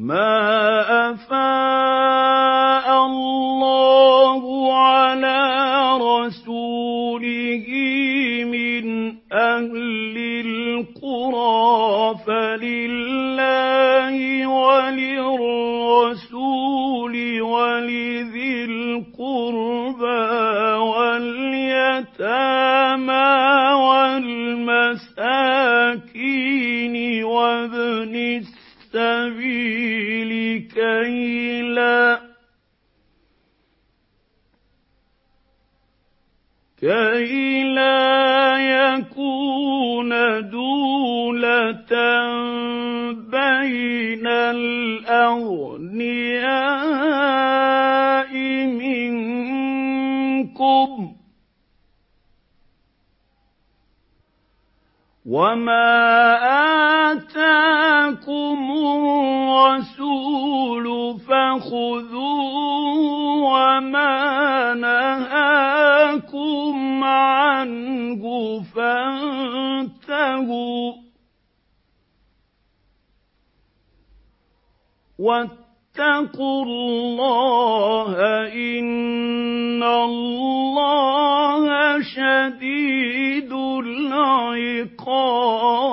مَا أَفَاءَ اللَّهُ عَلَىٰ رَسُولِهِ مِنْ أَهْلِ الْقُرَىٰ فَلِلَّهِ وَلِلرَّسُولِ وَلِذِي الْقُرْبَىٰ وَالْيَتَامَىٰ وَالْمَسَاكِينِ وَابْنِ السَّبِيلِ كَيْ لَا يَكُونَ دُولَةً بَيْنَ الْأَغْنِيَاءِ مِنكُمْ ۚ وَمَا آتَاكُمُ الرَّسُولُ فَخُذُوهُ وَمَا نَهَاكُمْ عَنْهُ فَانتَهُوا ۚ وَاتَّقُوا اللَّهَ ۖ إِنَّ اللَّهَ شَدِيدُ الْعِقَابِ.